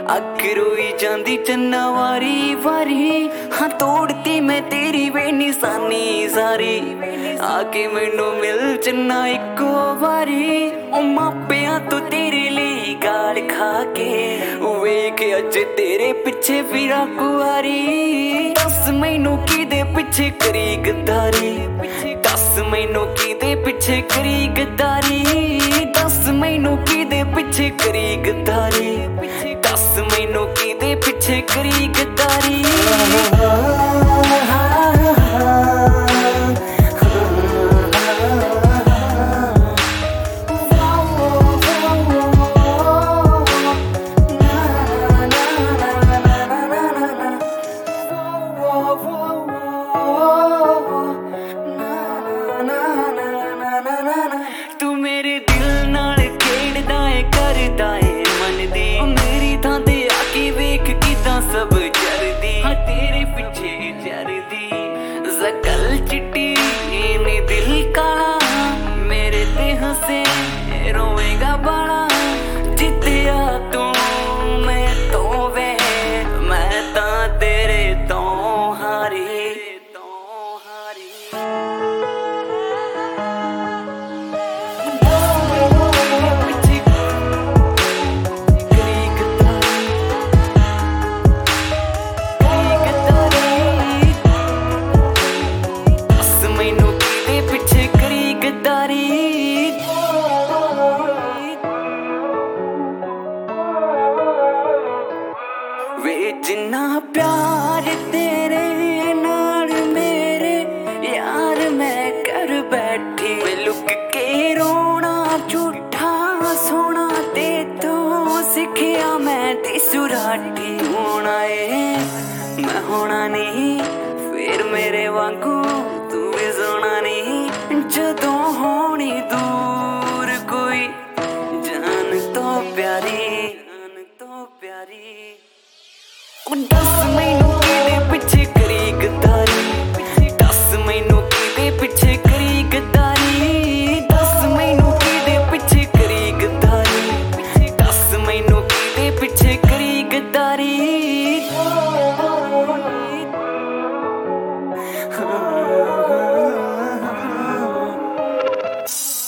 अख रोई जांदी चन्ना वारी वारी, हाँ तोड़ती मैं तेरी वे निशानी सारी। आके मैनू मिल चन्ना इको वारी, ओ मापिया तो तेरे लिए गाल खा के वेख अज तेरे पिछे फिरा कुआरी। दस मैनू किदे पिछे करी गद्दारी, दस मैनू किदे पिछे करी गद्दारी, दस मैनू किदे पिछे करी गद्दारी, दस मैनू किदे पिछे करी गद्दारी। तू मेरे दिल नाल खेड़दा है करदा है मन दी, मेरी थां ते आके वेख किदां सब जरदी, हाँ तेरे पिछे जरदी। शकल चिट्टी ने दिल काला, मेरे ते हंसे रोएगा बड़ा। जितया तू मैं तो वे, मैं तां तेरे तो हारी। वे जिन्ना प्यार तेरे नाल मेरे यार मैं कर बैठी, वे लुक के रोना झूठा सोना ते तो सिखिया मैं ते सुराठी। होना है मैं होना नहीं, फिर मेरे वांगू तू भी सोना नहीं। जदों होनी दूर कोई जान तो प्यारी, जान तो प्यारी। दस मैनू किदे पिछे करी गद्दारी, दस मैनू किदे पिछे करी गद्दारी, दस मैनू किदे पिछे करी गद्दारी, दस मैनू किदे पिछे करी गद्दारी। हाँ